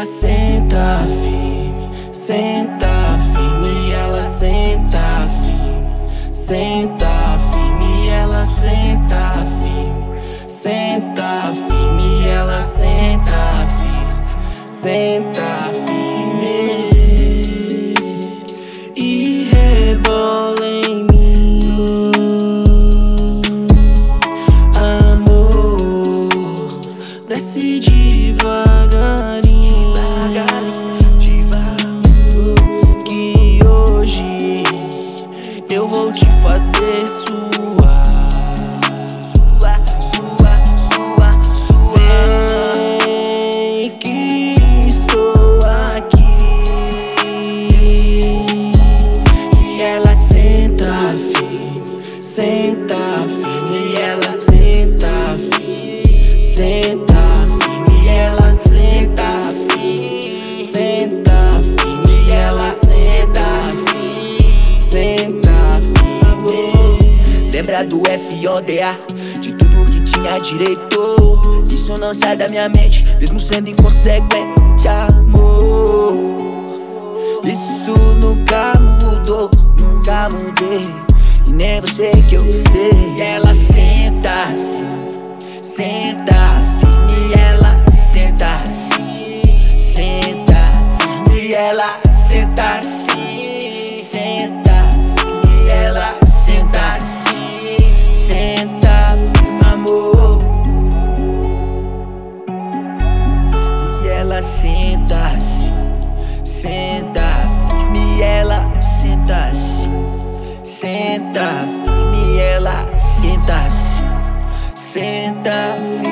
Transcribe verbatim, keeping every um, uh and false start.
ela senta firme, senta firme, ela senta firme, senta firme, ela senta firme, senta firme, ela senta firme, senta firme e rebola em mim, amor, desce devagarinho, devagarinho, que hoje eu vou te fazer suar, suar, suar, suar, suar. Vem que estou aqui e ela senta firme, senta firme, e ela senta firme, senta firme, e ela senta firme, senta firme, e ela senta firme, senta firme. Lembra do F O D A, de tudo que tinha direito. Isso não sai da minha mente, mesmo sendo inconsequente, amor. Isso nunca mudou, nunca mudei, e nem você que eu sei. E ela senta assim, senta firme, ela senta assim, senta firme, e ela senta assim, senta firme, e ela senta assim, senta firme, amor. E ela senta assim, senta firme, e ela senta assim, senta firme, e ela senta assim, senta firme.